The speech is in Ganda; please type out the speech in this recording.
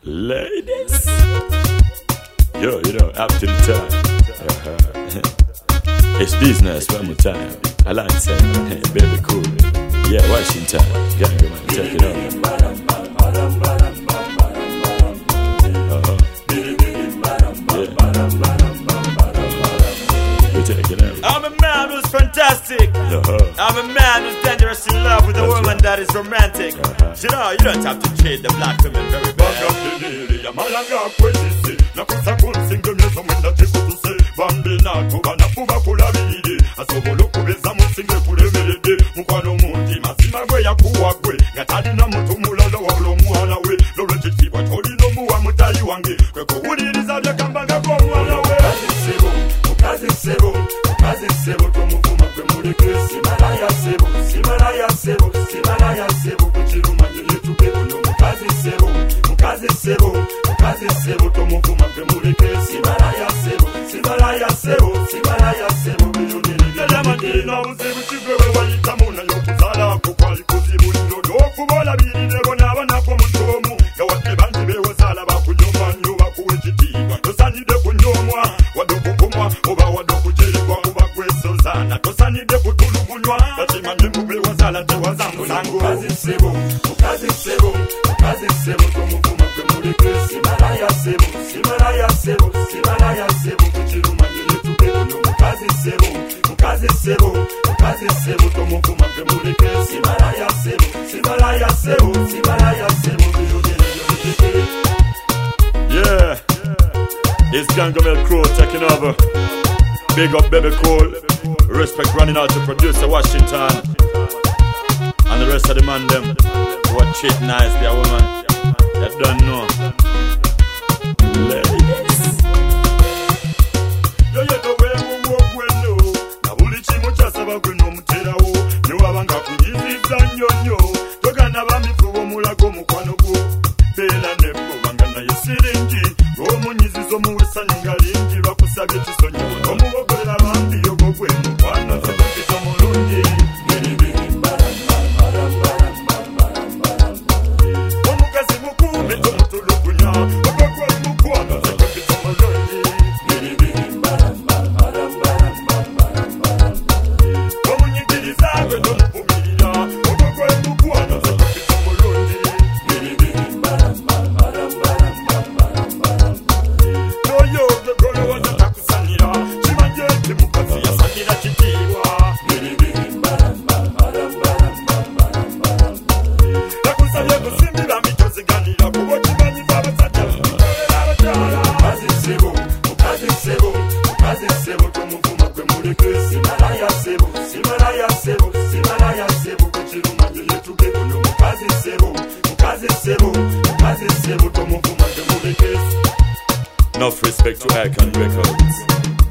Ladies, yo, you know, up to the time. It's business one more time. I like saying, hey, baby, cool. Yeah, Washington, gang, man, take it over. I'm a man who's fantastic. I'm a man who's dangerous in love with a woman that is romantic. You know, you don't have to treat the black women very bad. Sebo tomuvuma kwe muleke Simalaya sebo, Simalaya sebo, Simalaya sebo kuchiruma yetuke kuno mukazi sebo, mukazi sebo, mukazi sebo tomuvuma kwe muleke Simalaya sebo, Simalaya sebo, Simalaya sebo bilunene Yalama dina uzibu chigwewe walitamuna yokuzala kukwali kuzibu ndodo kubola bilile bona banako mutomu Yawate banji bewezala bakunyoma nyuba kuwejitiba Tosanide kunyomwa, wadokukumwa, oba wadokujelekwa na tosanide kutulugunywa Tatimanye mube wazala te wazangu zangu Mukazi sebo, mukazi sebo, mukazi sebo Tomuvuma kwe muleke Simalaya sebo, Simalaya sebo, Simalaya sebo Kuchiruma nile tuke kuno Mukazi sebo, mukazi sebo, mukazi sebo Tomuvuma kwe muleke Simalaya sebo, Simalaya sebo, Simalaya sebo Yeah, it's Gangamel Crow taking over. Big up Baby Cool. Respect running out to producer Washington and the rest of the man them who are treat nice their woman that don't know. Ladies, yo yeto wewe gweno na buli chimo chasaba gweno muterawo ne wabanga kujiziza nyonyo togana bamifuwo mulago mukwano gwo bela ne banga na yesiringi go munyizizo muwesani ngalingi bakusabye kisonyo omubogolera bambi yogo gweno kwana sekito mulungi omukazi mukume tomutulugunya ogogwa mukwana sekito mulungi omunyigiriza gwe nomuvumirira ogogwa mukwana sekito mulungi noyo ogogolo wazatakusanira kimanyete mukazi yasanira kitiibwa nakusabye kusimbira mitoziganira kuba kimanyiza abasajja kukolera abakyala mukazi sebo, mukazi sebo, mukazi sebo tomuvuma kwe muleke Simalaya sebo, Simalaya sebo, Simalaya sebo kukiruma yetuke kuno mukazi sebo, mukazi sebo, mukazi sebo tomuvuma kwe muleke enough respect to Icon Records.